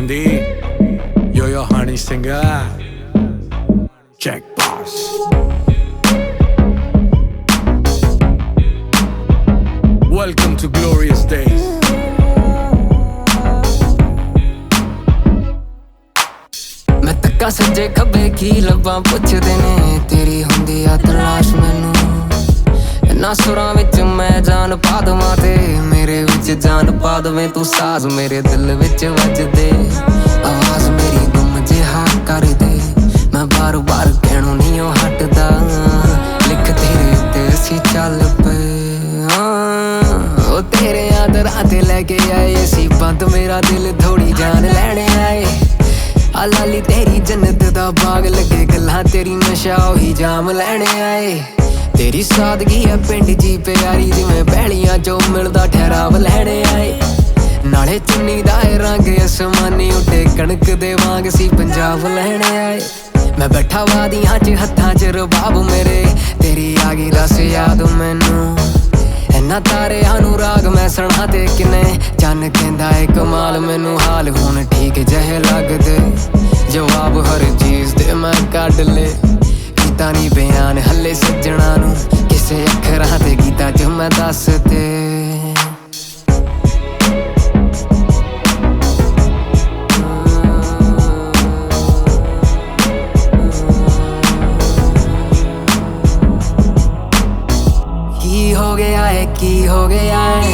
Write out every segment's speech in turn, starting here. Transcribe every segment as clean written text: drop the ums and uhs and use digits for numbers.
ਕਹਿੰਦੀ yo yo honey singer check boss welcome to glorious days मैं तक्का सज्जे खब्बे की लब्बां पुछदे ने तेरी हुंदी आ तलाश मैनू इन्हां सुरां विच मैं जान पा दवां ते मेरे विच जान पा दवें तू साज मेरे दिल विच वजदे आवाज़ मेरी गुम जिहा कर दे मैं बार बार कहणों नहीं ओ हटदा लिख तेरे उत्ते असीं चल पे ओ तेरे आदरां ते लैके आए असीं बंद मेरा दिल थोड़ी जान लैणे आए आ लाली तेरी जन्नत दा बाग लगे गल्लां तेरी नशा ओही जाम लैणे आए तेरी सादगी है पिंड जी प्यारी जिवें पैलियां चों मिलदा ठहराव लैणे आए नाले चुन्नी दा रंग आसमानी उड्डे कणक दे वांग सी पंजाब लैणे आए मैं बैठा वादियां च हत्थां च रबाब मेरे तेरी आ गई दस याद मैनू इन्ना तारे अनुराग मैं सना ते किने चन्न कहंदा है कमाल मैनू हाल हुण ठीक जहे लगदे जवाब हर चीज दे मैं कढ ले कीता नी बयान हले सज्जणा नू किसे अखरां ते गीतां च मैं दस ते की हो गया है की हो गया है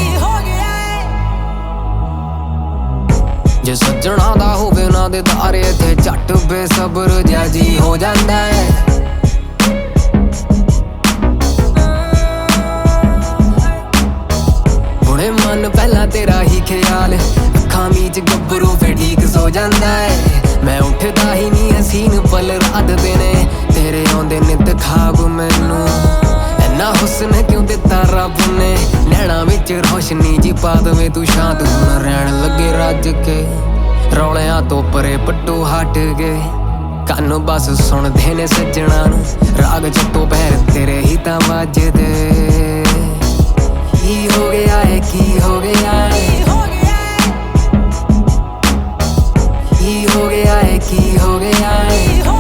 जे सज्जणा दा होवे ना दे दारे ते झट बेसब्र जिहा जी हो जांदा है हुणे मन पहला तेरा ही ख्याल अखां मीच गब्बरू फिर ठीक सो जांदा है मैं उठदा ही नहीं हसीन पल रात देने तेरे आउंदे नित खाब मैनू ना हुस्न क्यों दिता रब ने नैना विच रोशनी जी पा दवे तू शांत हुण रहन लगे रज के रौलियां तो परे पट्टू हट गए कन्न बस सुनदे ने सज्जणा नू राग जट्टो पैर तेरे ही तां वजदे की हो गया है की हो गया है की हो गया है की हो गया है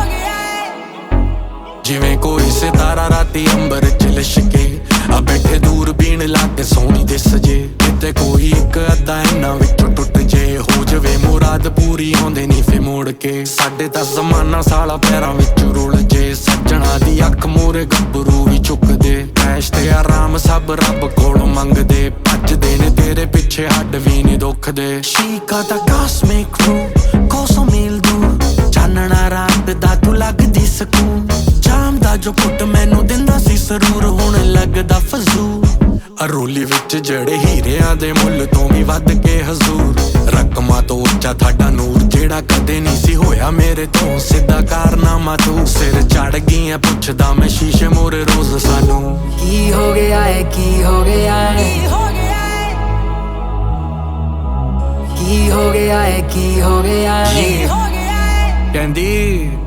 ਜਿਵੇਂ ਕੋਈ ਸਿਤਾਰਾ ਰਾਤੀ ਅੰਬਰ ਚ ਲਿਸ਼ਕੇ ਆ ਬੈਠੇ ਦੂਰਬੀਨ ਲਾ ਕੇ ਸੋਹਣੀ ਦਿਸ ਜੇ ਕਿਤੇ ਕੋਈ ਇੱਕ ਅੱਧਾ ਇਹਨਾਂ ਵਿੱਚੋਂ ਟੁੱਟ ਜੇ ਹੋ ਜਵੇ ਮੁਰਾਦ ਪੂਰੀ ਆਉਂਦੇ ਨਹੀਂ ਫੇ ਮੋੜ ਕੇ ਸਾਡੇ ਤਾਂ ਜ਼ਮਾਨਾ ਸਾਲਾ ਪੈਰਾਂ ਵਿੱਚ ਰੁਲ ਜੇ ਸੱਜਣਾ ਦੀ ਅੱਖ ਮੂਹਰੇ ਗੱਭਰੂ ਵੀ ਚੁੱਕਦੇ ਐਸ਼ ਤੇ ਆਰਾਮ ਸਭ ਰੱਬ ਕੋਲੋਂ ਮੰਗਦੇ ਭੱਜਦੇ ਨੇ ਤੇਰੇ ਪਿੱਛੇ ਹੱਡ ਵੀ ਨਹੀਂ ਦੁਖਦੇ ਸ਼ੀਕਾ ਦਾ ਕਾਸਮਿਕ ਰੂ ਕੋਸੋਂ ਮਿਲ ਦੂਰ ਚਾਨਣਾ ਰਾਤ ਦਾ ਤੂੰ ਲੱਗਦੀ ਸਕੂਨ ਜਾਮ ਦਾ ਜੋ ਪੁੱਟ ਮੈਨੂੰ ਦਿੰਦਾ ਸੀ ਸਰੂਰ ਹੁਣ ਲੱਗਦਾ ਫਜ਼ੂਲ ਅਰੋਲੀ ਵਿੱਚ ਜੜੇ ਹੀਰਿਆਂ ਦੇ ਮੁੱਲ ਤੋਂ ਵੀ ਵੱਧ ਕੇ ਹਜ਼ੂਰ ਰਕਮਾਂ ਤੋਂ ਉੱਚਾ ਤੁਹਾਡਾ ਨੂਰ ਜਿਹੜਾ ਕਦੇ ਨਹੀਂ ਸੀ ਹੋਇਆ ਮੇਰੇ ਤੋਂ ਸਿੱਧਾ ਕਾਰਨਾਮਾ ਤੂੰ ਸਿਰ ਚੜ ਗਈ ਐ ਪੁੱਛਦਾ ਮੈਂ ਸ਼ੀਸ਼ੇ ਮੋਰੇ ਰੋਜ਼ ਸਾਨੂੰ ਕੀ ਹੋ ਗਿਆ ਹੈ ਕੀ ਹੋ ਗਿਆ ਹੈ ਕੀ ਹੋ ਗਿਆ ਹੈ ਕੀ ਹੋ ਗਿਆ ਹੈ ਕਹਿੰਦੀ